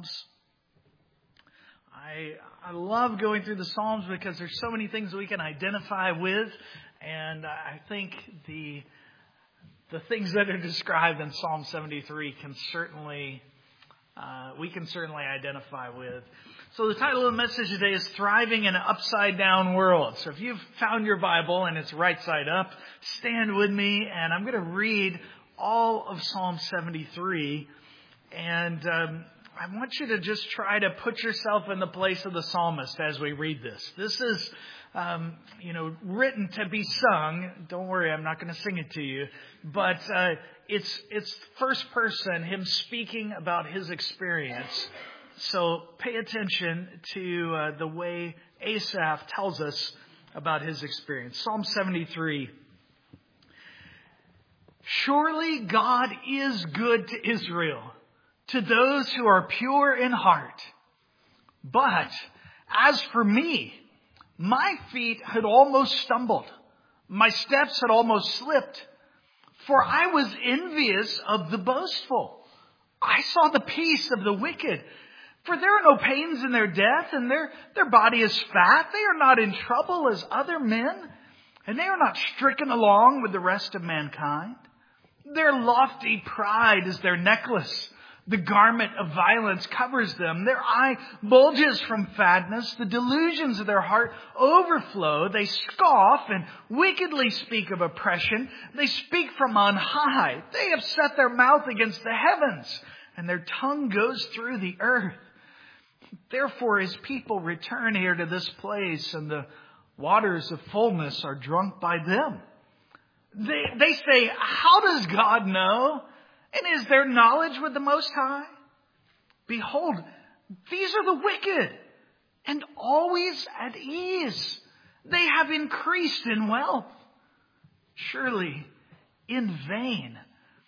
Psalms. I love going through the Psalms because there's so many things we can identify with, and I think the things that are described in Psalm 73 can certainly we can certainly identify with. So the title of the message today is Thriving in an Upside Down World. So if you've found your Bible and it's right side up, stand with me, and I'm going to read all of Psalm 73, and I want you to just try to put yourself in the place of the psalmist as we read this. This is, written to be sung. Don't worry, I'm not going to sing it to you. But it's first person, him speaking about his experience. So pay attention to the way Asaph tells us about his experience. Psalm 73. Surely God is good to Israel, to those who are pure in heart. But as for me, my feet had almost stumbled. My steps had almost slipped. For I was envious of the boastful. I saw the peace of the wicked. For there are no pains in their death, and their body is fat. They are not in trouble as other men, and they are not stricken along with the rest of mankind. Their lofty pride is their necklace. The garment of violence covers them. Their eye bulges from fatness. The delusions of their heart overflow. They scoff and wickedly speak of oppression. They speak from on high. They have set their mouth against the heavens, and their tongue goes through the earth. Therefore his people return here to this place, and the waters of fullness are drunk by them. They say, how does God know? And is there knowledge with the Most High? Behold, these are the wicked, and always at ease. They have increased in wealth. Surely in vain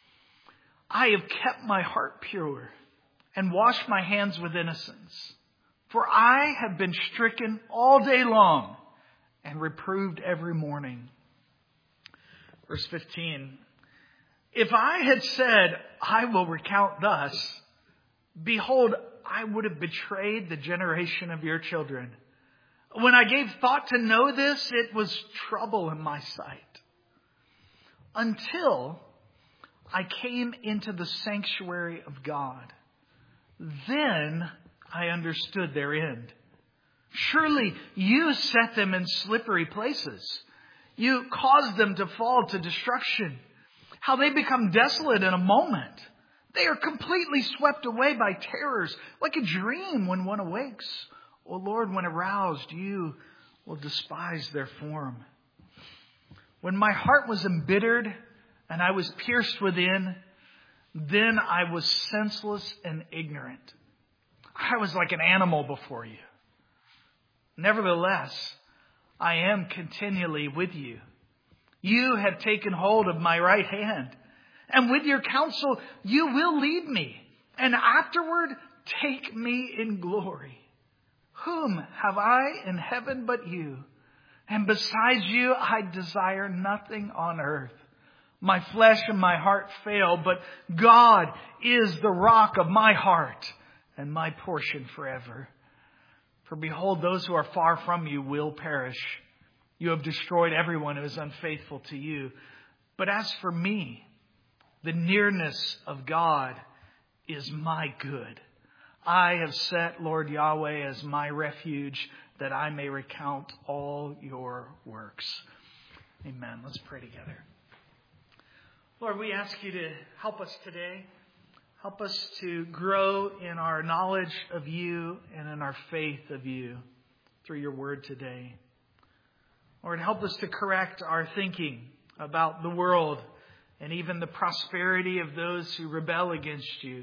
I have kept my heart pure and washed my hands with innocence. For I have been stricken all day long and reproved every morning. Verse 15. If I had said, I will recount thus, behold, I would have betrayed the generation of your children. When I gave thought to know this, it was trouble in my sight. Until I came into the sanctuary of God, then I understood their end. Surely you set them in slippery places. You caused them to fall to destruction. How they become desolate in a moment. They are completely swept away by terrors, like a dream when one awakes. O Lord, when aroused, you will despise their form. When my heart was embittered and I was pierced within, then I was senseless and ignorant. I was like an animal before you. Nevertheless, I am continually with you. You have taken hold of my right hand, and with your counsel you will lead me, and afterward take me in glory. Whom have I in heaven but you? And besides you I desire nothing on earth. My flesh and my heart fail, but God is the rock of my heart and my portion forever. For behold, those who are far from you will perish. You have destroyed everyone who is unfaithful to you. But as for me, the nearness of God is my good. I have set Lord Yahweh as my refuge, that I may recount all your works. Amen. Let's pray together. Lord, we ask you to help us today. Help us to grow in our knowledge of you and in our faith of you through your word today. Lord, help us to correct our thinking about the world and even the prosperity of those who rebel against you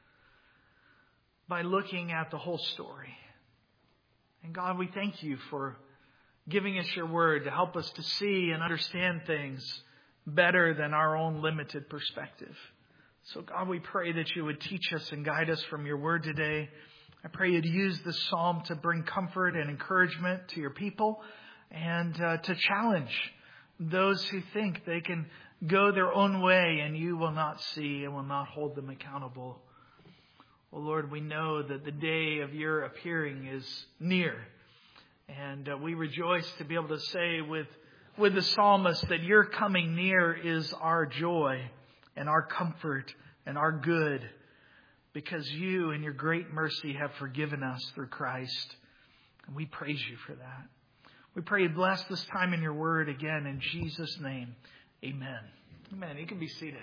by looking at the whole story. And God, we thank you for giving us your word to help us to see and understand things better than our own limited perspective. So God, we pray that you would teach us and guide us from your word today. I pray you'd use this psalm to bring comfort and encouragement to your people, and to challenge those who think they can go their own way and you will not see and will not hold them accountable. Well, Lord, we know that the day of your appearing is near. And we rejoice to be able to say with the psalmist that your coming near is our joy and our comfort and our good, because you in your great mercy have forgiven us through Christ. And we praise you for that. We pray you bless this time in your word again in Jesus' name. Amen. Amen. You can be seated.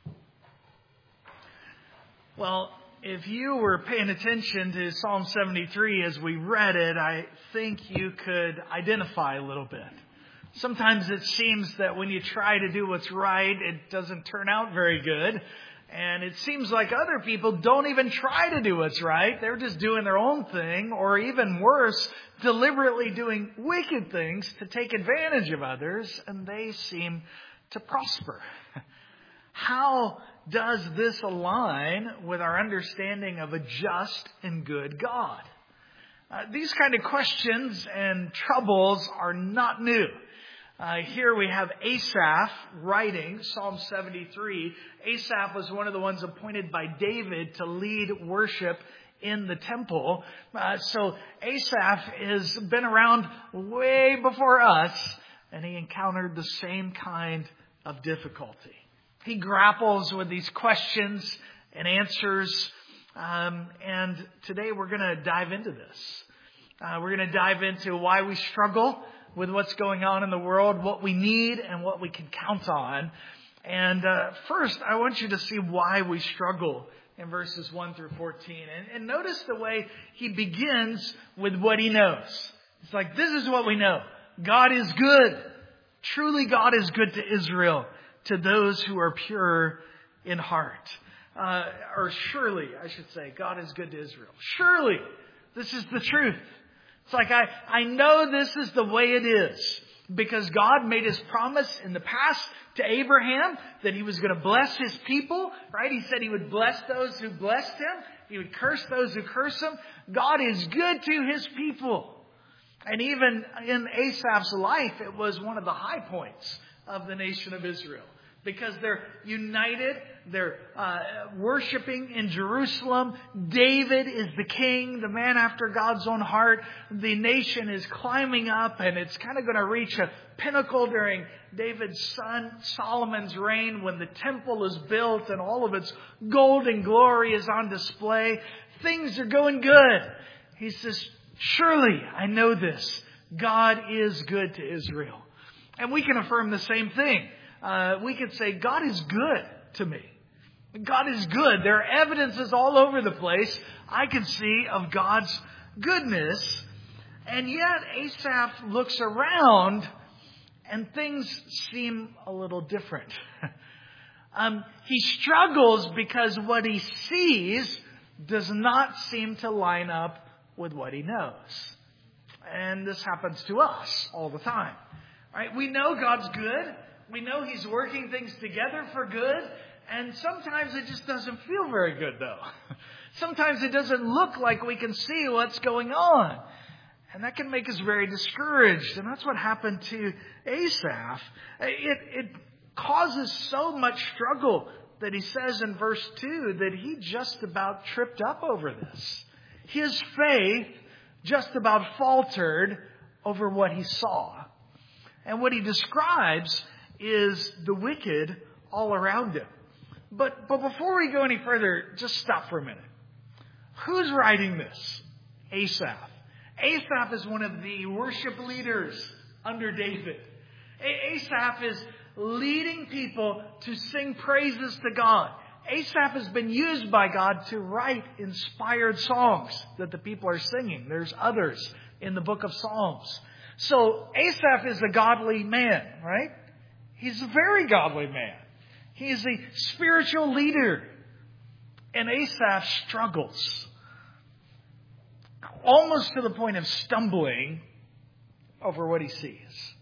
Well, if you were paying attention to Psalm 73 as we read it, I think you could identify a little bit. Sometimes it seems that when you try to do what's right, it doesn't turn out very good. And it seems like other people don't even try to do what's right. They're just doing their own thing, or even worse, deliberately doing wicked things to take advantage of others, and they seem to prosper. How does this align with our understanding of a just and good God? These kind of questions and troubles are not new. Here we have Asaph writing Psalm 73. Asaph was one of the ones appointed by David to lead worship in the temple. So Asaph has been around way before us, and he encountered the same kind of difficulty. He grapples with these questions and answers, and today we're going to dive into this. We're going to dive into why we struggle with what's going on in the world, what we need and what we can count on. And first, I want you to see why we struggle in verses 1 through 14. And notice the way he begins with what he knows. It's like, this is what we know. God is good. Truly, God is good to Israel, to those who are pure in heart. Or surely, I should say, God is good to Israel. Surely, this is the truth. It's like, I know this is the way it is, because God made his promise in the past to Abraham that he was going to bless his people, right? He said he would bless those who blessed him. He would curse those who curse him. God is good to his people. And even in Asaph's life, it was one of the high points of the nation of Israel, because they're united. They're worshiping in Jerusalem. David is the king, the man after God's own heart. The nation is climbing up, and it's kind of going to reach a pinnacle during David's son Solomon's reign, when the temple is built and all of its gold and glory is on display. Things are going good. He says, surely I know this. God is good to Israel. And we can affirm the same thing. We could say, God is good to me. God is good. There are evidences all over the place I can see of God's goodness. And yet Asaph looks around and things seem a little different. He struggles because what he sees does not seem to line up with what he knows. And this happens to us all the time. Right? We know God's good. We know he's working things together for good. And sometimes it just doesn't feel very good, though. Sometimes it doesn't look like we can see what's going on. And that can make us very discouraged. And that's what happened to Asaph. It causes so much struggle that he says in verse 2 that he just about tripped up over this. His faith just about faltered over what he saw. And what he describes is the wicked all around him. But before we go any further, just stop for a minute. Who's writing this? Asaph. Asaph is one of the worship leaders under David. Asaph is leading people to sing praises to God. Asaph has been used by God to write inspired songs that the people are singing. There's others in the book of Psalms. So Asaph is a godly man, right? He's a very godly man. He is a spiritual leader. And Asaph struggles, almost to the point of stumbling over what he sees.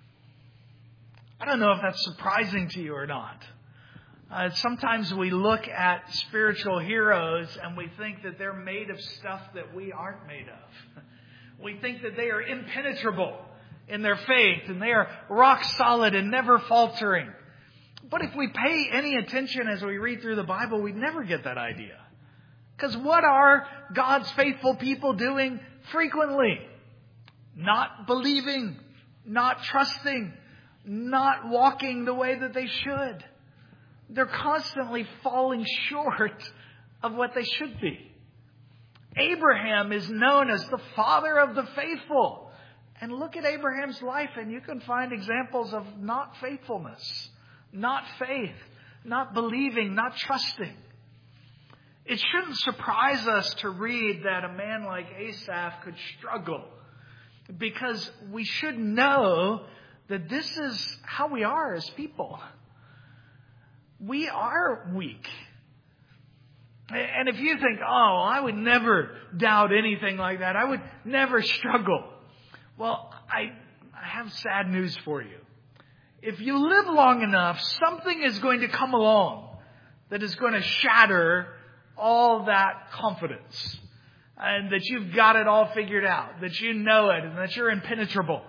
I don't know if that's surprising to you or not. Sometimes we look at spiritual heroes and we think that they're made of stuff that we aren't made of. We think that they are impenetrable in their faith and they are rock solid and never faltering. But if we pay any attention as we read through the Bible, we never get that idea. Because what are God's faithful people doing frequently? Not believing, not trusting, not walking the way that they should. They're constantly falling short of what they should be. Abraham is known as the father of the faithful. And look at Abraham's life and you can find examples of not faithfulness, not faith, not believing, not trusting. It shouldn't surprise us to read that a man like Asaph could struggle, because we should know that this is how we are as people. We are weak. And if you think, oh, I would never doubt anything like that, I would never struggle. Well, I have sad news for you. If you live long enough, something is going to come along that is going to shatter all that confidence. And that you've got it all figured out. That you know it and that you're impenetrable.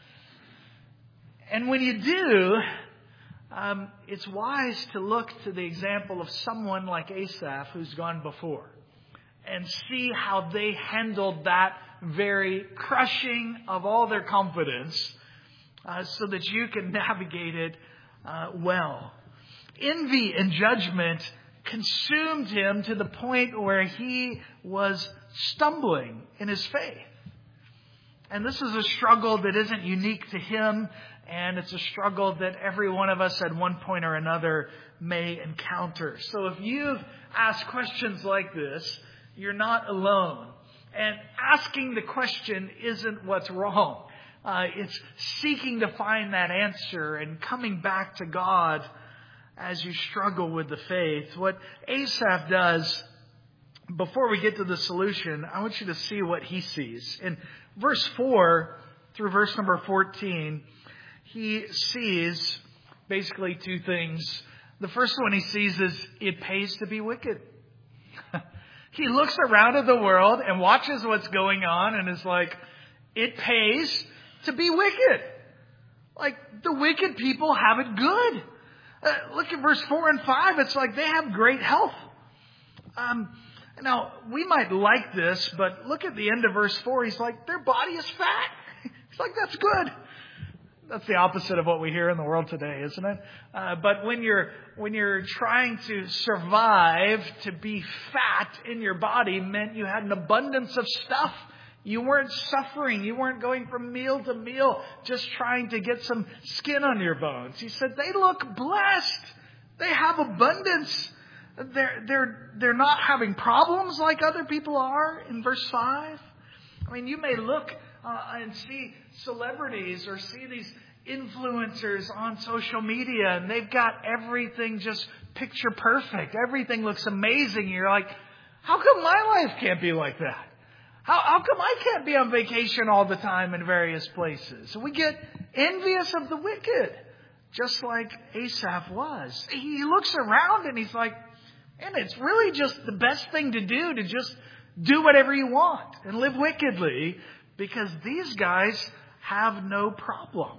And when you do, it's wise to look to the example of someone like Asaph who's gone before. And see how they handled that very crushing of all their confidence. So that you can navigate it well. Envy and judgment consumed him to the point where he was stumbling in his faith. And this is a struggle that isn't unique to him, and it's a struggle that every one of us at one point or another may encounter. So if you've asked questions like this, you're not alone. And asking the question isn't what's wrong. It's seeking to find that answer and coming back to God as you struggle with the faith. What Asaph does, before we get to the solution, I want you to see what he sees. In verse 4 through verse number 14, he sees basically two things. The first one he sees is it pays to be wicked. He looks around at the world and watches what's going on and is like, it pays to be wicked. Like, the wicked people have it good. Look at verse 4 and 5. It's like they have great health. Now, we might like this, but look at the end of verse 4. He's like, their body is fat. He's like, that's good. That's the opposite of what we hear in the world today, isn't it? But when you're trying to survive, to be fat in your body meant you had an abundance of stuff. You weren't suffering. You weren't going from meal to meal, just trying to get some skin on your bones. He said, they look blessed. They have abundance. They're not having problems like other people are in verse 5. I mean, you may look and see celebrities or see these influencers on social media and they've got everything just picture perfect. Everything looks amazing. You're like, how come my life can't be like that? How come I can't be on vacation all the time in various places? So we get envious of the wicked, just like Asaph was. He looks around and he's like, and it's really just the best thing to do, to just do whatever you want and live wickedly, because these guys have no problem.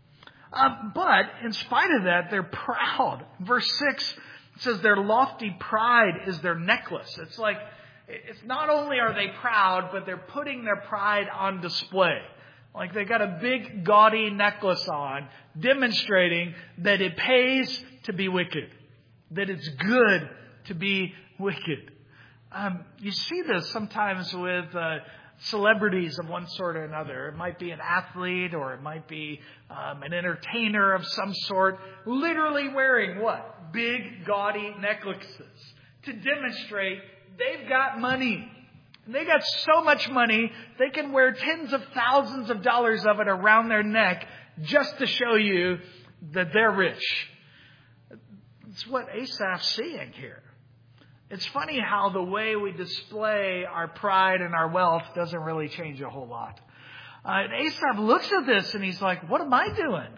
But in spite of that, they're proud. Verse 6 says their lofty pride is their necklace. It's like, it's not only are they proud, but they're putting their pride on display. Like they got a big gaudy necklace on, demonstrating that it pays to be wicked. That it's good to be wicked. You see this sometimes with celebrities of one sort or another. It might be an athlete or it might be an entertainer of some sort. Literally wearing what? Big gaudy necklaces to demonstrate they've got money. They got so much money, they can wear tens of thousands of dollars of it around their neck just to show you that they're rich. It's what Asaph's seeing here. It's funny how the way we display our pride and our wealth doesn't really change a whole lot. And Asaph looks at this and he's like, what am I doing?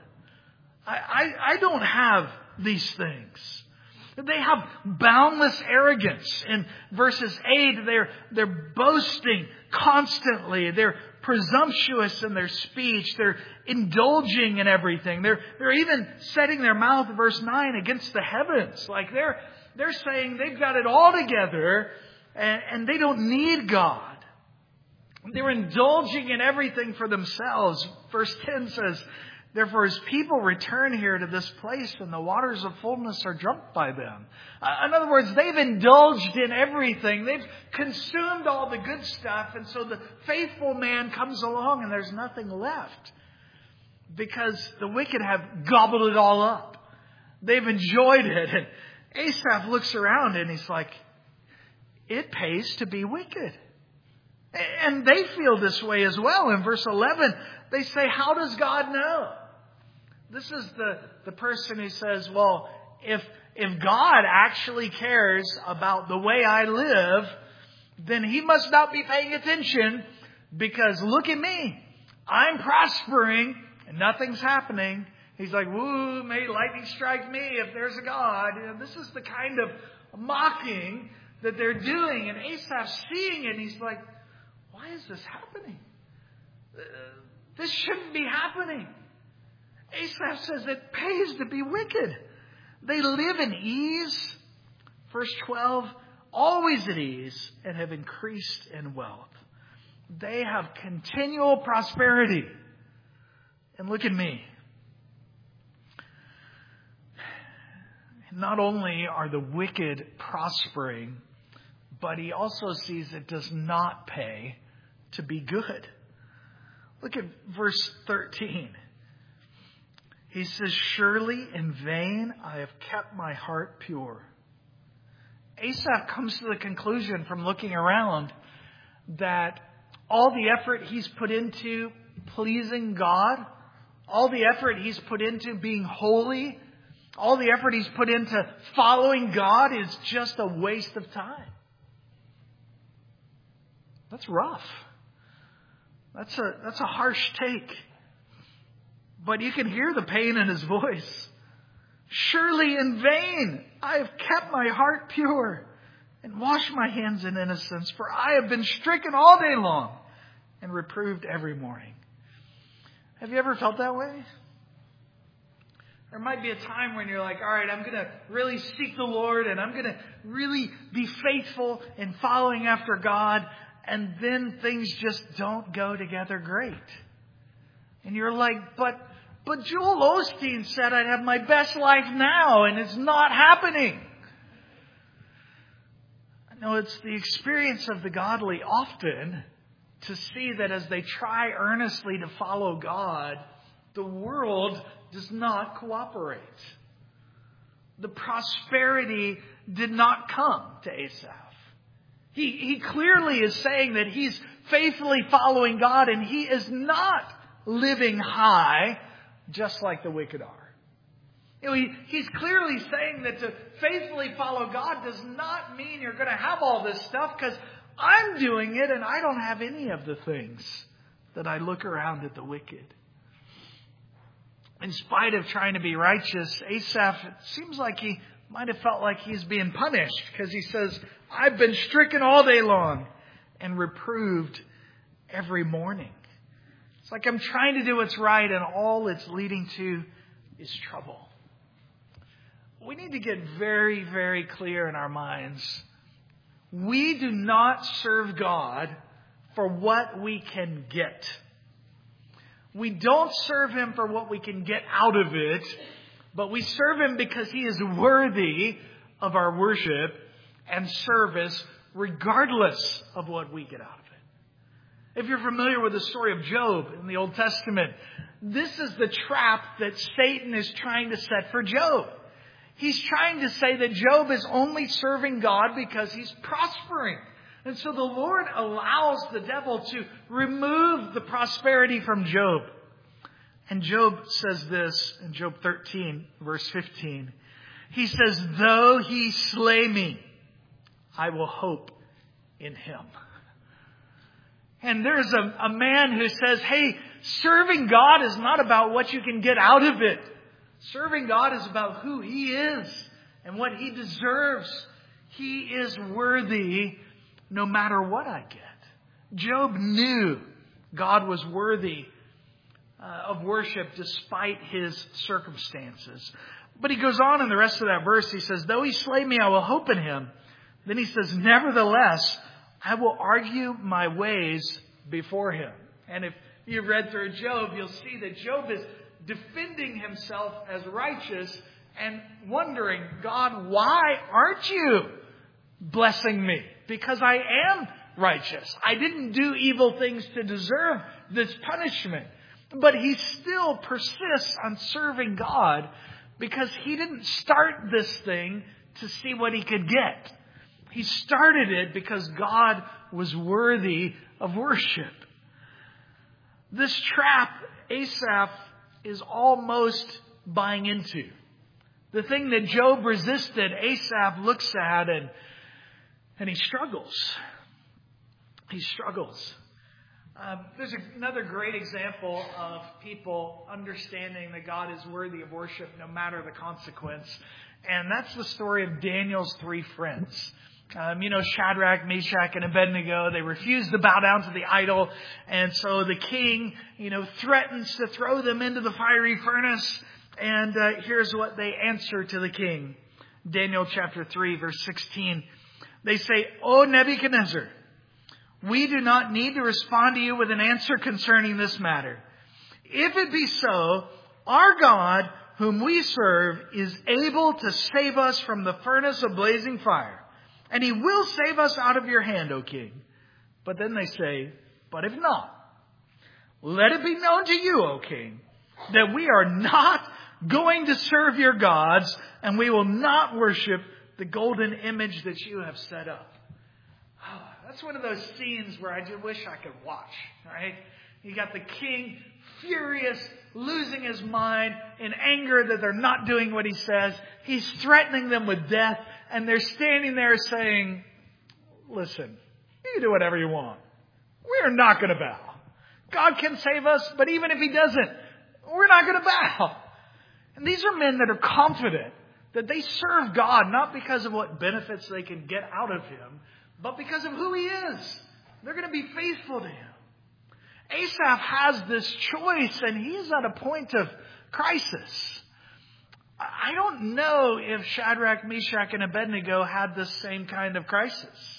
I don't have these things. They have boundless arrogance. In verses 8, they're boasting constantly. They're presumptuous in their speech. They're indulging in everything. They're even setting their mouth, verse 9, against the heavens. Like they're saying they've got it all together and they don't need God. They're indulging in everything for themselves. Verse 10 says, therefore his people return here to this place, and the waters of fullness are drunk by them. In other words, they've indulged in everything. They've consumed all the good stuff. And so the faithful man comes along and there's nothing left, because the wicked have gobbled it all up. They've enjoyed it. And Asaph looks around and he's like, it pays to be wicked. And they feel this way as well. In verse 11, they say, how does God know? This is the person who says, well, if God actually cares about the way I live, then he must not be paying attention, because look at me. I'm prospering and nothing's happening. He's like, woo, may lightning strike me if there's a God. This is the kind of mocking that they're doing. And Asaph's seeing it, and he's like, why is this happening? This shouldn't be happening. Asaph says it pays to be wicked. They live in ease. Verse 12, always at ease, and have increased in wealth. They have continual prosperity. And look at me. Not only are the wicked prospering, but he also sees it does not pay to be good. Look at verse 13. He says, surely in vain I have kept my heart pure. Asaph comes to the conclusion from looking around that all the effort he's put into pleasing God, all the effort he's put into being holy, all the effort he's put into following God is just a waste of time. That's rough. That's a harsh take. But you can hear the pain in his voice. Surely in vain I have kept my heart pure and washed my hands in innocence, for I have been stricken all day long and reproved every morning. Have you ever felt that way? There might be a time when you're like, all right, I'm going to really seek the Lord and I'm going to really be faithful in following after God. And then things just don't go together great. And you're like, but Joel Osteen said I'd have my best life now, and it's not happening. No, it's the experience of the godly often to see that as they try earnestly to follow God, the world does not cooperate. The prosperity did not come to Asaph. He clearly is saying that he's faithfully following God, and he is not living high just like the wicked are. He's clearly saying that to faithfully follow God does not mean you're going to have all this stuff, because I'm doing it and I don't have any of the things that I look around at the wicked. In spite of trying to be righteous, Asaph, it seems like he might have felt like he's being punished, because he says, I've been stricken all day long and reproved every morning. It's like I'm trying to do what's right, and all it's leading to is trouble. We need to get very, very clear in our minds. We do not serve God for what we can get. We don't serve Him for what we can get out of it, but we serve Him because He is worthy of our worship and service regardless of what we get out of it. If you're familiar with the story of Job in the Old Testament, this is the trap that Satan is trying to set for Job. He's trying to say that Job is only serving God because he's prospering. And so the Lord allows the devil to remove the prosperity from Job. And Job says this in Job 13, verse 15. He says, though he slay me, I will hope in him. And there's a man who says, hey, serving God is not about what you can get out of it. Serving God is about who He is and what He deserves. He is worthy no matter what I get. Job knew God was worthy of worship despite his circumstances. But he goes on in the rest of that verse. He says, though he slay me, I will hope in Him. Then he says, nevertheless, I will argue my ways before him. And if you read through Job, you'll see that Job is defending himself as righteous and wondering, God, why aren't you blessing me? Because I am righteous. I didn't do evil things to deserve this punishment. But he still persists on serving God because he didn't start this thing to see what he could get. He started it because God was worthy of worship. This trap Asaph is almost buying into. The thing that Job resisted, Asaph looks at and he struggles. He struggles. There's another great example of people understanding that God is worthy of worship no matter the consequence. And that's the story of Daniel's three friends. Shadrach, Meshach, and Abednego, they refused to bow down to the idol. And so the king, threatens to throw them into the fiery furnace. And here's what they answer to the king. Daniel chapter 3, verse 16. They say, O Nebuchadnezzar, we do not need to respond to you with an answer concerning this matter. If it be so, our God, whom we serve, is able to save us from the furnace of blazing fire. And he will save us out of your hand, O king. But then they say, but if not, let it be known to you, O king, that we are not going to serve your gods, and we will not worship the golden image that you have set up. That's one of those scenes where I just wish I could watch, right? You got the king furious, losing his mind, in anger that they're not doing what he says. He's threatening them with death, and they're standing there saying, listen, you can do whatever you want. We're not going to bow. God can save us, but even if he doesn't, we're not going to bow. And these are men that are confident that they serve God not because of what benefits they can get out of him, but because of who he is. They're going to be faithful to him. Asaph has this choice, and he is at a point of crisis. I don't know if Shadrach, Meshach, and Abednego had this same kind of crisis.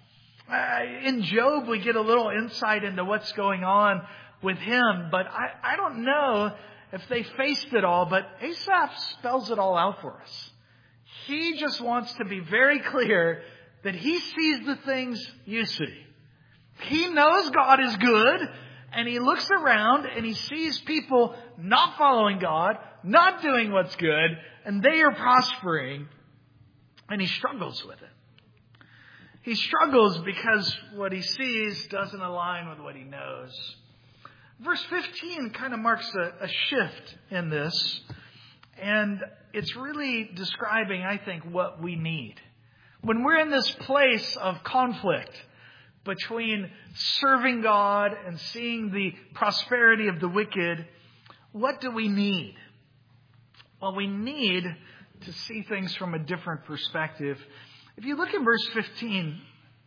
In Job, we get a little insight into what's going on with him, but I don't know if they faced it all, but Asaph spells it all out for us. He just wants to be very clear that he sees the things you see. He knows God is good, and he looks around and he sees people not following God, not doing what's good, and they are prospering, and he struggles with it. He struggles because what he sees doesn't align with what he knows. Verse 15 kind of marks a shift in this, and it's really describing, I think, what we need. When we're in this place of conflict between serving God and seeing the prosperity of the wicked, what do we need? Well, we need to see things from a different perspective. If you look at verse 15,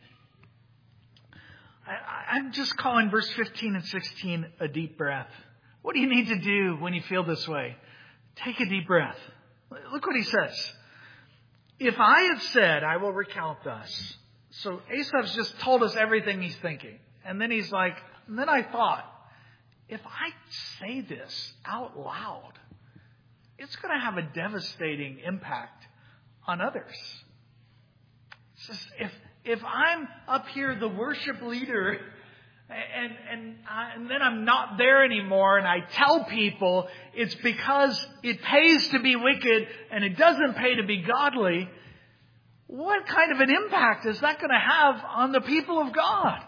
I'm just calling verse 15 and 16 a deep breath. What do you need to do when you feel this way? Take a deep breath. Look what he says. If I had said, I will recount thus. So Asaph's just told us everything he's thinking. And then he's like, and then I thought, if I say this out loud, it's going to have a devastating impact on others. If I'm up here, the worship leader, and then I'm not there anymore, and I tell people it's because it pays to be wicked and it doesn't pay to be godly, what kind of an impact is that going to have on the people of God?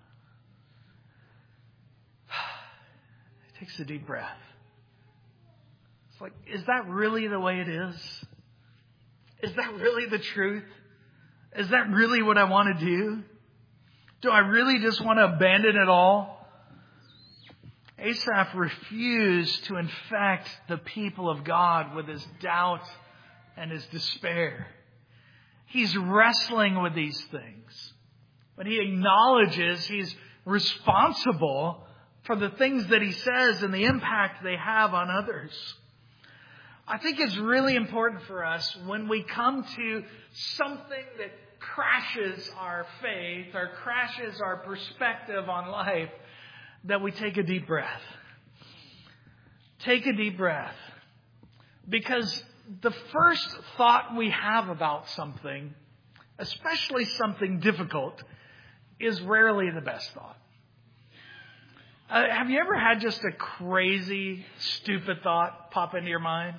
It takes a deep breath. It's like, is that really the way it is? Is that really the truth? Is that really what I want to do? Do I really just want to abandon it all? Asaph refused to infect the people of God with his doubt and his despair. He's wrestling with these things. But he acknowledges he's responsible for the things that he says and the impact they have on others. I think it's really important for us when we come to something that crashes our faith or crashes our perspective on life, that we take a deep breath. Take a deep breath. Because the first thought we have about something, especially something difficult, is rarely the best thought. Have you ever had just a crazy, stupid thought pop into your mind?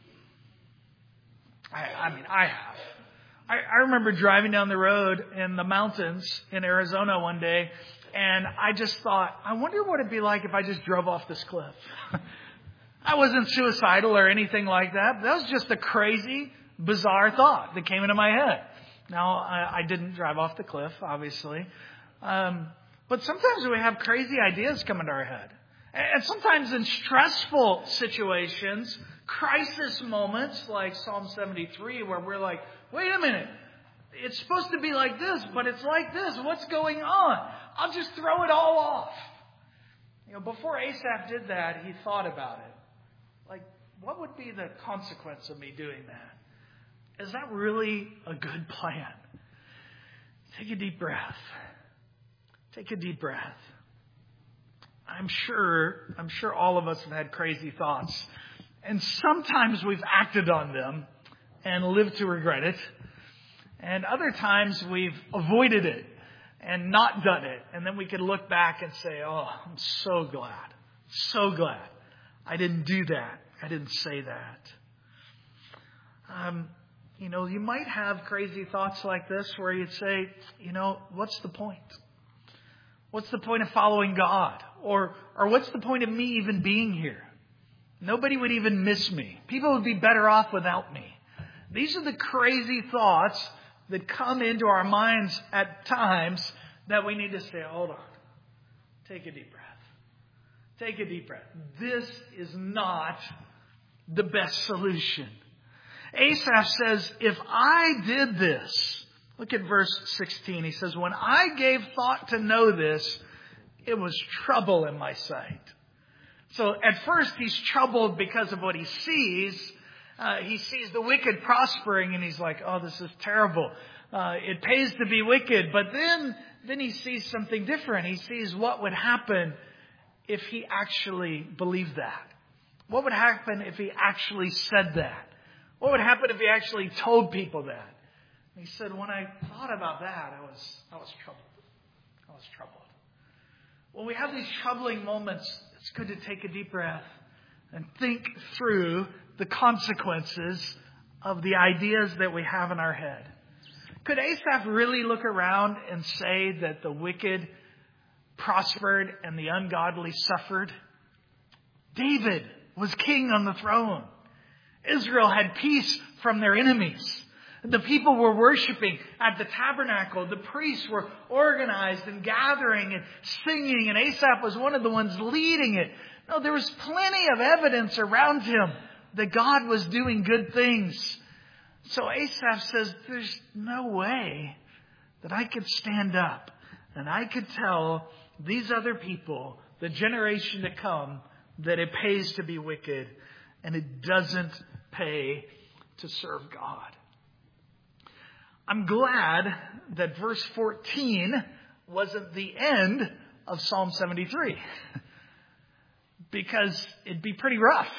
I have. I remember driving down the road in the mountains in Arizona one day, and I just thought, I wonder what it'd be like if I just drove off this cliff. I wasn't suicidal or anything like that. That was just a crazy, bizarre thought that came into my head. Now, I didn't drive off the cliff, obviously. But sometimes we have crazy ideas come into our head. And sometimes in stressful situations, crisis moments like Psalm 73, where we're like, wait a minute, it's supposed to be like this, but it's like this. What's going on? I'll just throw it all off. Before Asaph did that, he thought about it. Like, what would be the consequence of me doing that? Is that really a good plan? Take a deep breath. Take a deep breath. I'm sure all of us have had crazy thoughts. And sometimes we've acted on them and lived to regret it. And other times we've avoided it and not done it. And then we can look back and say, oh, I'm so glad I didn't do that. I didn't say that. You might have crazy thoughts like this where you'd say, what's the point? What's the point of following God? Or what's the point of me even being here? Nobody would even miss me. People would be better off without me. These are the crazy thoughts that come into our minds at times that we need to say, hold on. Take a deep breath. Take a deep breath. This is not the best solution. Asaph says, if I did this, look at verse 16. He says, when I gave thought to know this, it was trouble in my sight. So at first he's troubled because of what he sees. He sees the wicked prospering and he's like, oh, this is terrible. It pays to be wicked. But then he sees something different. He sees what would happen if he actually believed that. What would happen if he actually said that? What would happen if he actually told people that? And he said, when I thought about that, I was troubled. I was troubled. When we have these troubling moments, it's good to take a deep breath and think through the consequences of the ideas that we have in our head. Could Asaph really look around and say that the wicked prospered and the ungodly suffered? David was king on the throne. Israel had peace from their enemies. The people were worshiping at the tabernacle. The priests were organized and gathering and singing, and Asaph was one of the ones leading it. No, there was plenty of evidence around him that God was doing good things. So Asaph says, there's no way that I could stand up and I could tell these other people, the generation to come, that it pays to be wicked and it doesn't pay to serve God. I'm glad that verse 14 wasn't the end of Psalm 73 because it'd be pretty rough.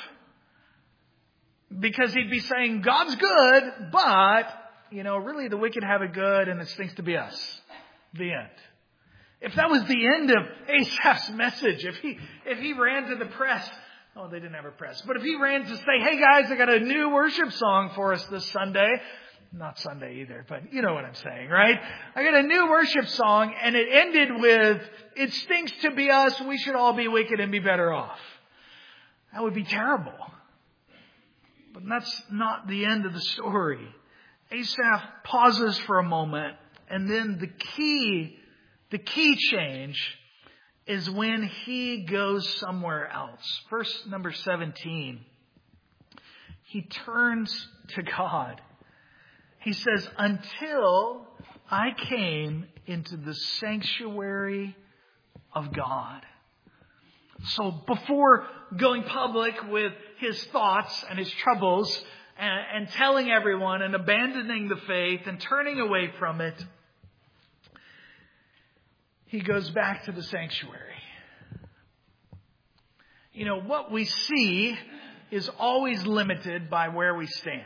Because he'd be saying, God's good, but, really the wicked have it good and it stinks to be us. The end. If that was the end of Asaph's message, if he ran to the press, oh, they didn't have a press, but if he ran to say, hey guys, I got a new worship song for us this Sunday. Not Sunday either, but you know what I'm saying, right? I got a new worship song and it ended with, it stinks to be us, we should all be wicked and be better off. That would be terrible. But that's not the end of the story. Asaph pauses for a moment, and then the key change is when he goes somewhere else. Verse number 17. He turns to God. He says, until I came into the sanctuary of God. So before going public with his thoughts and his troubles and telling everyone and abandoning the faith and turning away from it, he goes back to the sanctuary. You know, what we see is always limited by where we stand.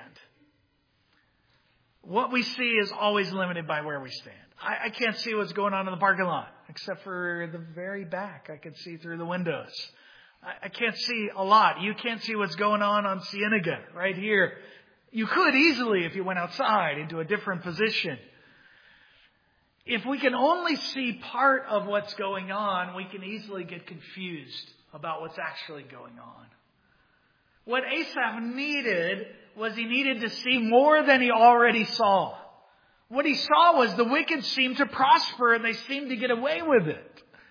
What we see is always limited by where we stand. I can't see what's going on in the parking lot, except for the very back. I can see through the windows. I can't see a lot. You can't see what's going on Cienega right here. You could easily if you went outside into a different position. If we can only see part of what's going on, we can easily get confused about what's actually going on. What Asaph needed was he needed to see more than he already saw. What he saw was the wicked seemed to prosper and they seemed to get away with it.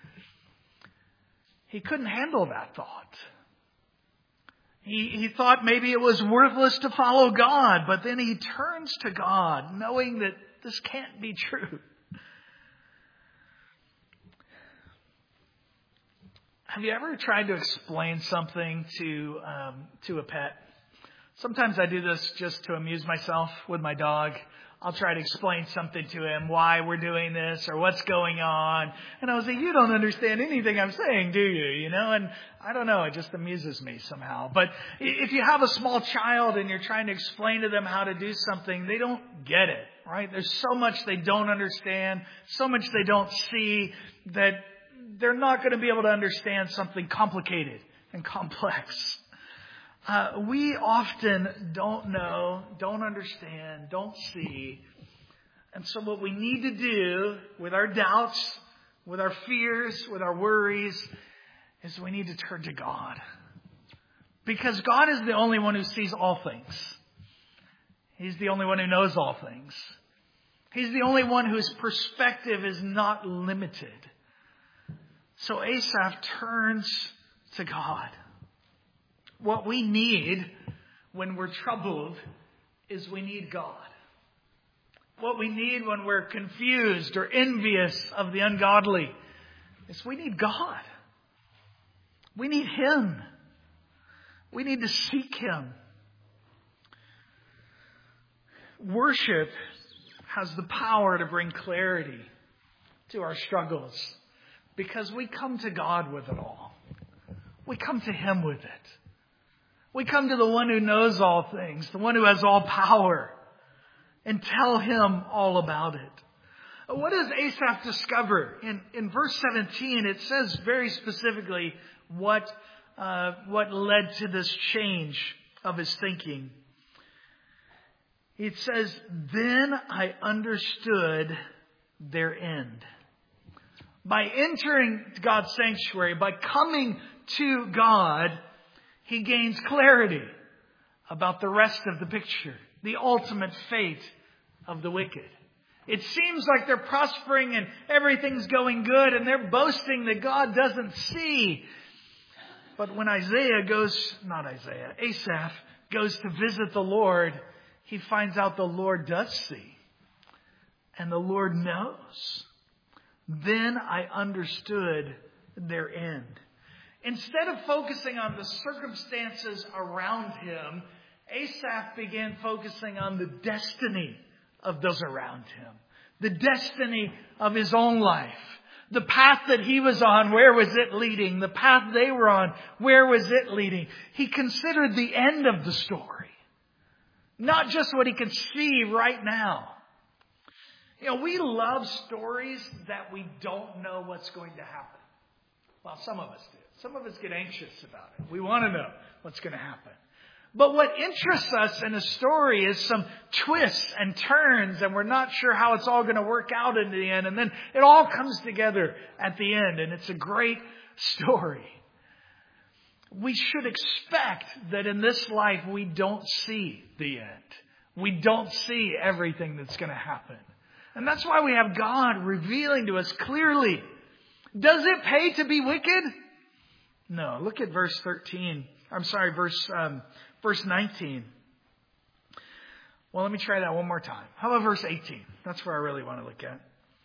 He couldn't handle that thought. He thought maybe it was worthless to follow God, but then he turns to God knowing that this can't be true. Have you ever tried to explain something to a pet? Sometimes I do this just to amuse myself with my dog. I'll try to explain something to him, why we're doing this or what's going on. And I'll say, you don't understand anything I'm saying, do you? You know, and I don't know, it just amuses me somehow. But if you have a small child and you're trying to explain to them how to do something, they don't get it, right? There's so much they don't understand, so much they don't see that they're not going to be able to understand something complicated and complex. We often don't know, don't understand, don't see. And so what we need to do with our doubts, with our fears, with our worries, is we need to turn to God. Because God is the only one who sees all things. He's the only one who knows all things. He's the only one whose perspective is not limited. So Asaph turns to God. What we need when we're troubled is we need God. What we need when we're confused or envious of the ungodly is we need God. We need Him. We need to seek Him. Worship has the power to bring clarity to our struggles because we come to God with it all. We come to Him with it. We come to the one who knows all things, the one who has all power, and tell Him all about it. What does Asaph discover? In verse 17, it says very specifically what led to this change of his thinking. It says, "Then I understood their end." By entering God's sanctuary, by coming to God, he gains clarity about the rest of the picture, the ultimate fate of the wicked. It seems like they're prospering and everything's going good and they're boasting that God doesn't see. But when Asaph goes to visit the Lord, he finds out the Lord does see. And the Lord knows. Then I understood their end. Instead of focusing on the circumstances around him, Asaph began focusing on the destiny of those around him. The destiny of his own life. The path that he was on, where was it leading? The path they were on, where was it leading? He considered the end of the story. Not just what he could see right now. You know, we love stories that we don't know what's going to happen. Well, some of us do. Some of us get anxious about it. We want to know what's going to happen. But what interests us in a story is some twists and turns, and we're not sure how it's all going to work out in the end. And then it all comes together at the end, and it's a great story. We should expect that in this life we don't see the end. We don't see everything that's going to happen. And that's why we have God revealing to us clearly. Does it pay to be wicked? No. Look at verse 19. Well, let me try that one more time. How about verse 18? That's where I really want to look at.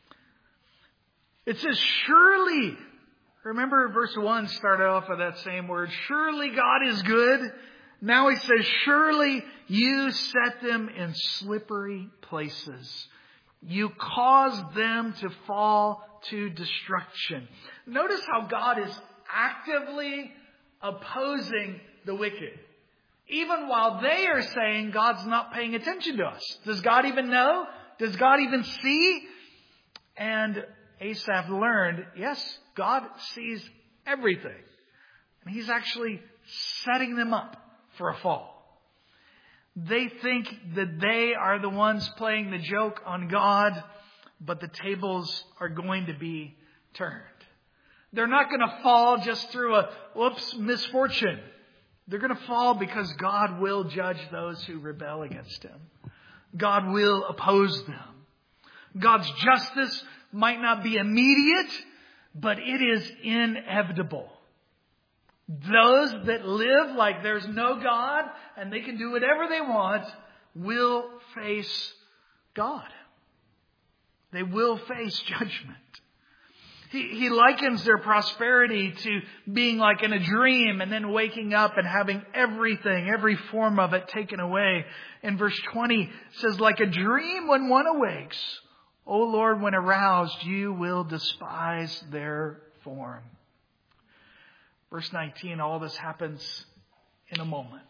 It says, surely. Remember verse 1 started off with that same word. Surely God is good Now he says, surely you set them in slippery places. You cause them to fall to destruction. Notice how God is actively opposing the wicked. Even while they are saying God's not paying attention to us. Does God even know? Does God even see? And Asaph learned, yes, God sees everything. And He's actually setting them up for a fall. They think that they are the ones playing the joke on God, but the tables are going to be turned. They're not going to fall just through a misfortune. They're going to fall because God will judge those who rebel against Him. God will oppose them. God's justice might not be immediate, but it is inevitable. Those that live like there's no God and they can do whatever they want will face God. They will face judgment. He likens their prosperity to being like in a dream and then waking up and having everything, every form of it taken away. In verse 20 it says, like a dream when one awakes, O Lord, when aroused, you will despise their form. Verse 19, all this happens in a moment.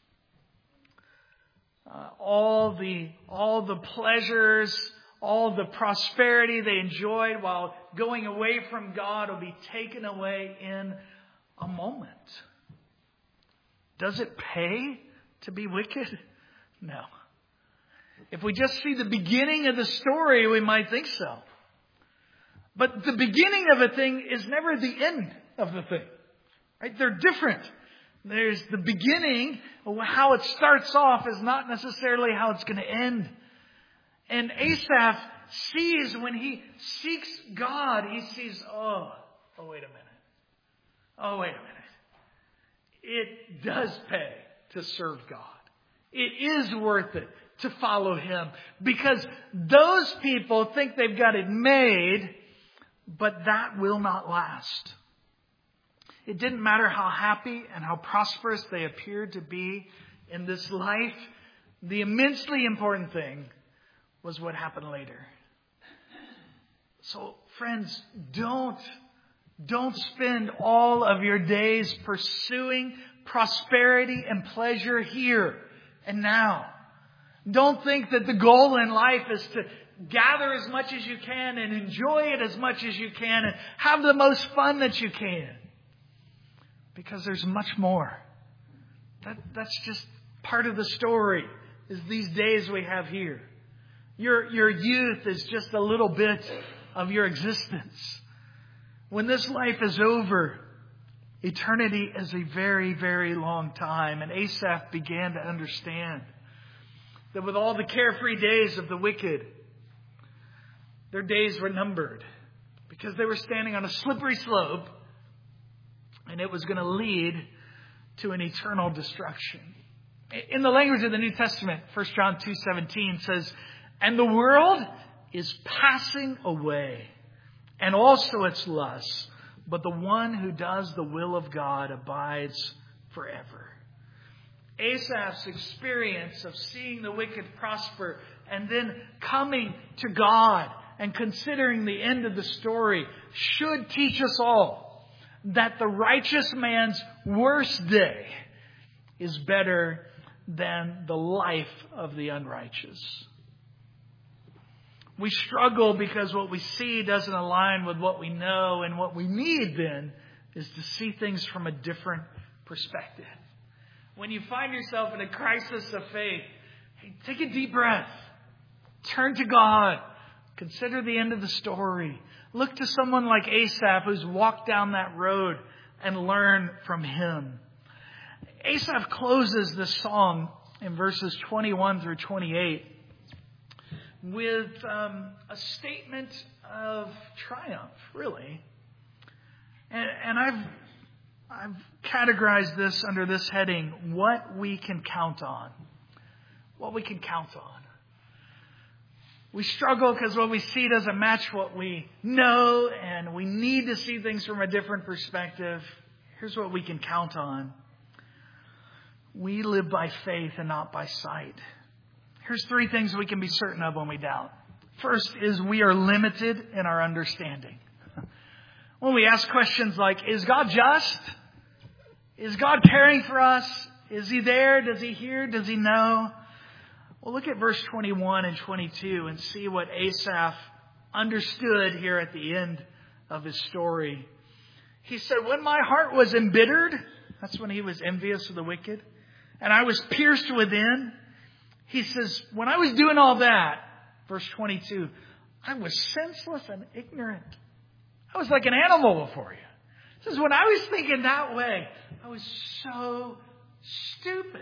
All the pleasures, all the prosperity they enjoyed while going away from God will be taken away in a moment. Does it pay to be wicked? No. If we just see the beginning of the story, we might think so. But the beginning of a thing is never the end of the thing. Right? They're different. There's the beginning. How it starts off is not necessarily how it's going to end. And Asaph sees when he seeks God, he sees, oh, wait a minute. Oh, wait a minute. It does pay to serve God. It is worth it to follow Him. Because those people think they've got it made, but that will not last. It didn't matter how happy and how prosperous they appeared to be in this life. The immensely important thing was what happened later. So, friends, don't spend all of your days pursuing prosperity and pleasure here and now. Don't think that the goal in life is to gather as much as you can and enjoy it as much as you can and have the most fun that you can. Because there's much more. That's just part of the story, is these days we have here. Your youth is just a little bit of your existence. When this life is over, eternity is a very, very long time. And Asaph began to understand that with all the carefree days of the wicked, their days were numbered. Because they were standing on a slippery slope, and it was going to lead to an eternal destruction. In the language of the New Testament, 1 John 2:17 says, and the world is passing away, and also its lusts, but the one who does the will of God abides forever. Asaph's experience of seeing the wicked prosper and then coming to God and considering the end of the story should teach us all that the righteous man's worst day is better than the life of the unrighteous. We struggle because what we see doesn't align with what we know, and what we need then is to see things from a different perspective. When you find yourself in a crisis of faith, hey, take a deep breath. Turn to God. Consider the end of the story. Look to someone like Asaph who's walked down that road and learn from him. Asaph closes this song in verses 21 through 28 with a statement of triumph, really. And I've categorized this under this heading, what we can count on. What we can count on. We struggle because what we see doesn't match what we know, and we need to see things from a different perspective. Here's what we can count on. We live by faith and not by sight. Here's 3 things we can be certain of when we doubt. First is we are limited in our understanding. When we ask questions like, is God just? Is God caring for us? Is He there? Does He hear? Does He know? Well, look at verse 21 and 22 and see what Asaph understood here at the end of his story. He said, when my heart was embittered, that's when he was envious of the wicked, and I was pierced within. He says, when I was doing all that, verse 22, I was senseless and ignorant. I was like an animal before you. He says, when I was thinking that way, I was so stupid.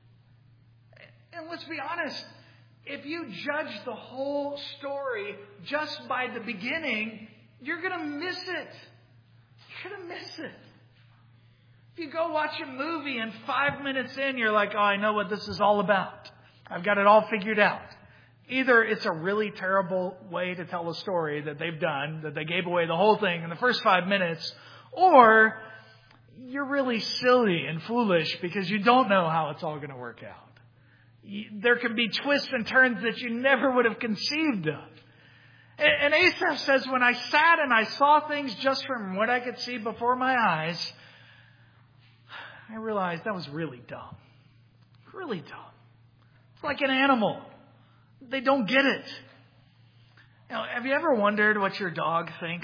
And let's be honest, if you judge the whole story just by the beginning, you're going to miss it. You're going to miss it. If you go watch a movie and 5 minutes in, you're like, oh, I know what this is all about. I've got it all figured out. Either it's a really terrible way to tell a story that they've done, that they gave away the whole thing in the first 5 minutes, or you're really silly and foolish because you don't know how it's all going to work out. There can be twists and turns that you never would have conceived of. And Asaph says, when I sat and I saw things just from what I could see before my eyes, I realized that was really dumb. Really dumb. It's like an animal. They don't get it. Have you ever wondered what your dog thinks?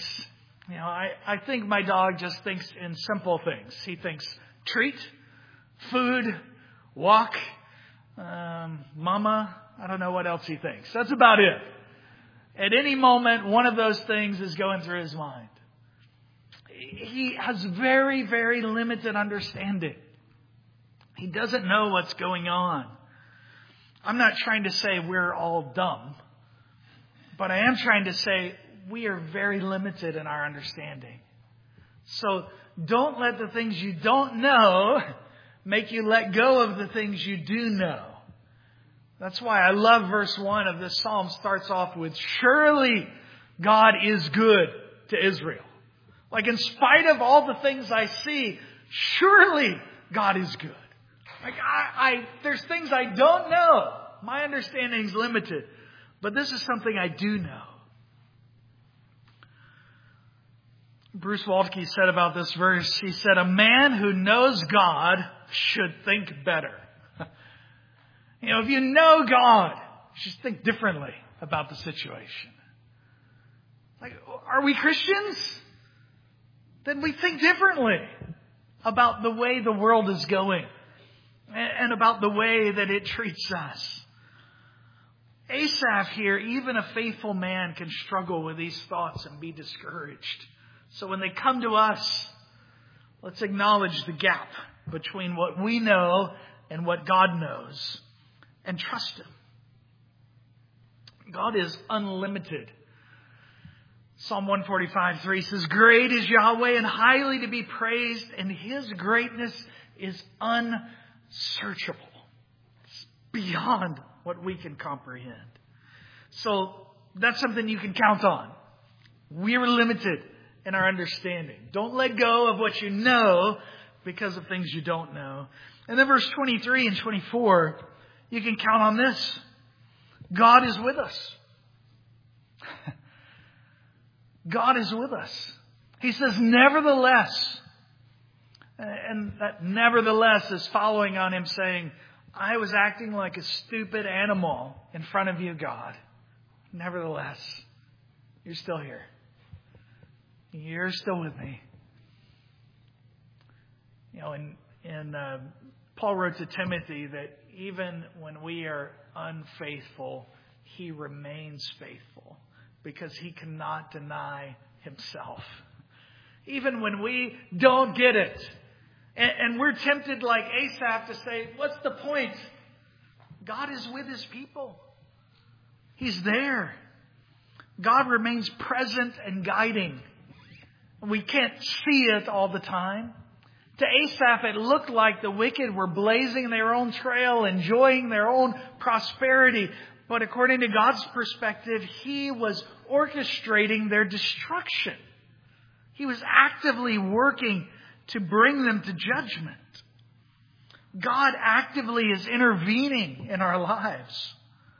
I think my dog just thinks in simple things. He thinks treat, food, walk, mama. I don't know what else he thinks. That's about it. At any moment, one of those things is going through his mind. He has very, very limited understanding. He doesn't know what's going on. I'm not trying to say we're all dumb, but I am trying to say we are very limited in our understanding. So don't let the things you don't know make you let go of the things you do know. That's why I love verse 1 of this psalm. Starts off with, surely God is good to Israel. Like in spite of all the things I see, surely God is good. Like there's things I don't know. My understanding is limited. But this is something I do know. Bruce Waltke said about this verse, he said, a man who knows God should think better. If you know God, just think differently about the situation. Like, are we Christians? Then we think differently about the way the world is going and about the way that it treats us. Asaph here, even a faithful man, can struggle with these thoughts and be discouraged. So when they come to us, let's acknowledge the gap between what we know and what God knows and trust Him. God is unlimited. Psalm 145:3 says, great is Yahweh and highly to be praised, and His greatness is unsearchable. It's beyond what we can comprehend. So that's something you can count on. We are limited in our understanding. Don't let go of what you know because of things you don't know. And then verse 23 and 24, you can count on this. God is with us. God is with us. He says, nevertheless. And that nevertheless is following on Him saying, I was acting like a stupid animal in front of you, God. Nevertheless, you're still here. You're still with me. And Paul wrote to Timothy that even when we are unfaithful, he remains faithful because he cannot deny himself. Even when we don't get it, and we're tempted like Asaph to say, what's the point? God is with His people. He's there. God remains present and guiding. We can't see it all the time. To Asaph, it looked like the wicked were blazing their own trail, enjoying their own prosperity. But according to God's perspective, He was orchestrating their destruction. He was actively working to bring them to judgment. God actively is intervening in our lives.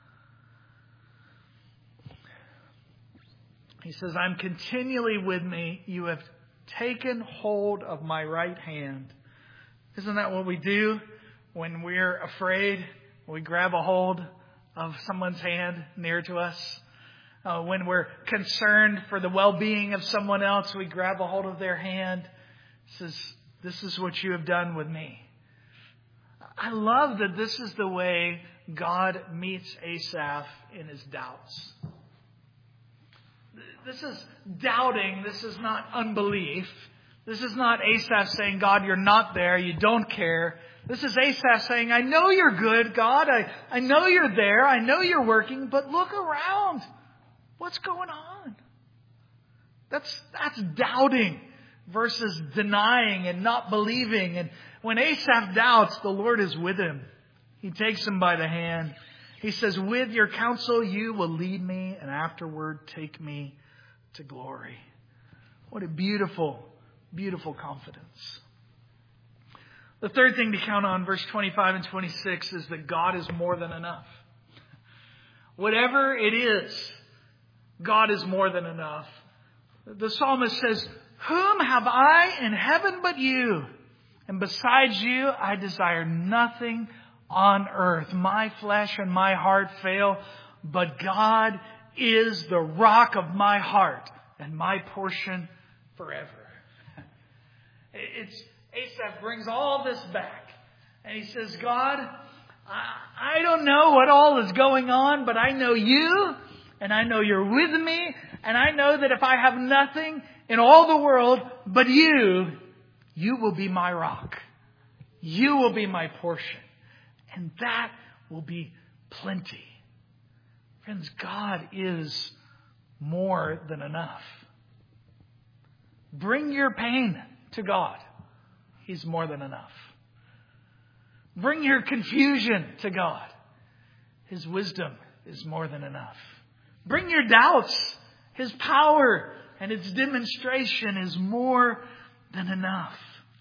He says, I'm continually with me. You have taken hold of my right hand. Isn't that what we do when we're afraid? We grab a hold of someone's hand near to us. When we're concerned for the well-being of someone else, we grab a hold of their hand. Says, this is what you have done with me. I love that this is the way God meets Asaph in his doubts. This is doubting. This is not unbelief. This is not Asaph saying, God, you're not there. You don't care. This is Asaph saying, I know you're good, God. I know you're there. I know you're working, but look around. What's going on? That's doubting versus denying and not believing. And when Asaph doubts, the Lord is with him. He takes him by the hand. He says, with your counsel, you will lead me, and afterward take me to glory. What a beautiful, beautiful confidence. The third thing to count on, verse 25 and 26, is that God is more than enough. Whatever it is, God is more than enough. The psalmist says, whom have I in heaven but you? And besides you, I desire nothing on earth. My flesh and my heart fail, but God is the rock of my heart and my portion forever. Asaph brings all this back. And he says, God, I don't know what all is going on, but I know you, and I know you're with me, and I know that if I have nothing in all the world but you will be my rock. You will be my portion. And that will be plenty. Friends, God is more than enough. Bring your pain to God. He's more than enough. Bring your confusion to God. His wisdom is more than enough. Bring your doubts. His power and its demonstration is more than enough.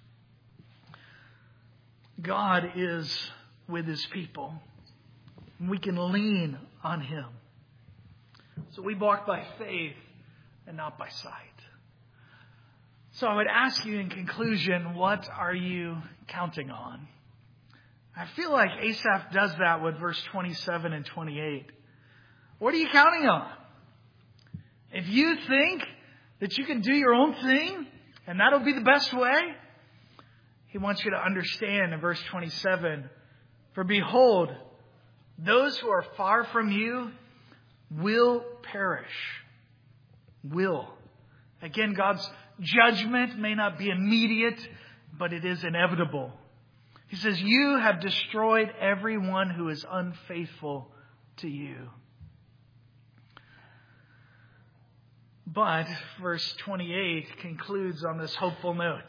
God is with His people. We can lean on Him. So we walk by faith and not by sight. So I would ask you in conclusion, what are you counting on? I feel like Asaph does that with verse 27 and 28. What are you counting on? If you think that you can do your own thing and that'll be the best way, he wants you to understand in verse 27, for behold, those who are far from you will perish. Will. Again, God's judgment may not be immediate, but it is inevitable. He says, you have destroyed everyone who is unfaithful to you. But verse 28 concludes on this hopeful note.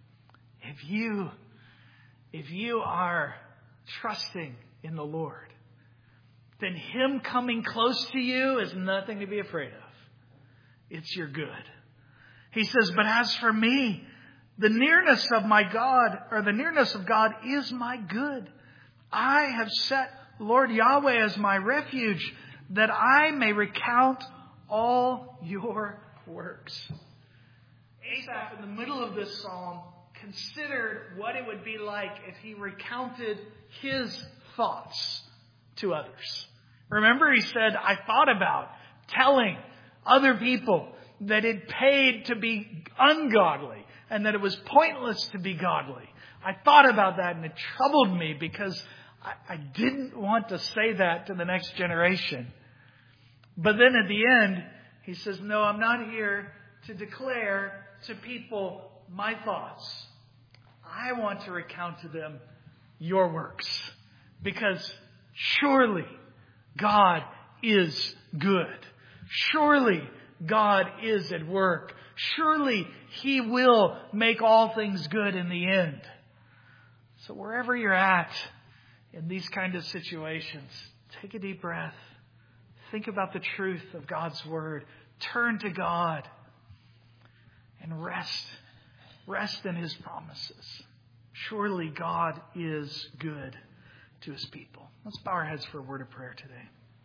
If you are trusting in the Lord, then Him coming close to you is nothing to be afraid of. It's your good. He says, but as for me, the nearness of God is my good. I have set Lord Yahweh as my refuge, that I may recount all your works. Asaph, in the middle of this psalm, considered what it would be like if he recounted his thoughts to others. Remember, he said, I thought about telling other people that it paid to be ungodly and that it was pointless to be godly. I thought about that and it troubled me because I didn't want to say that to the next generation. But then at the end, he says, no, I'm not here to declare to people my thoughts. I want to recount to them your works. Because surely God is good. Surely God is at work. Surely He will make all things good in the end. So wherever you're at in these kind of situations, take a deep breath. Think about the truth of God's Word. Turn to God and rest in His promises. Surely God is good to his people. Let's bow our heads for a word of prayer today.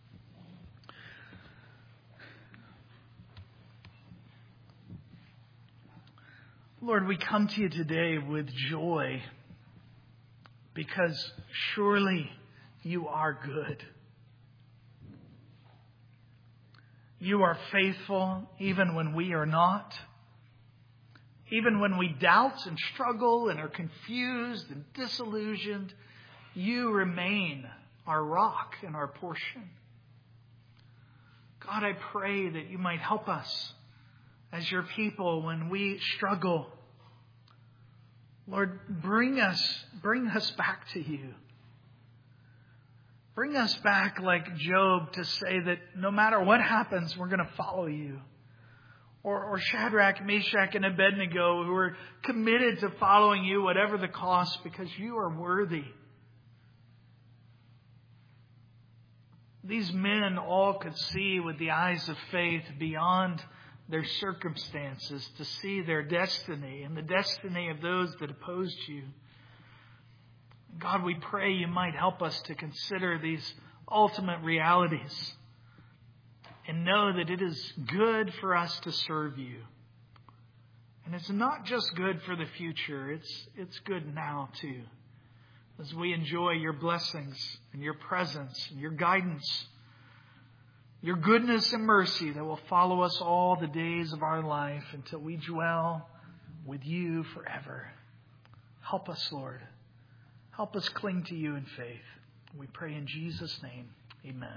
Lord, we come to you today with joy because surely you are good. You are faithful even when we are not. Even when we doubt and struggle and are confused and disillusioned, you remain our rock and our portion. God, I pray that you might help us as your people when we struggle. Lord, bring us back to you. Bring us back like Job to say that no matter what happens, we're going to follow you. Or Shadrach, Meshach, and Abednego, who are committed to following you, whatever the cost, because you are worthy. These men all could see with the eyes of faith beyond their circumstances, to see their destiny and the destiny of those that opposed you. God, we pray you might help us to consider these ultimate realities and know that it is good for us to serve you. And it's not just good for the future, it's good now too. As we enjoy your blessings and your presence and your guidance, your goodness and mercy that will follow us all the days of our life until we dwell with you forever. Help us, Lord. Help us cling to you in faith. We pray in Jesus' name. Amen.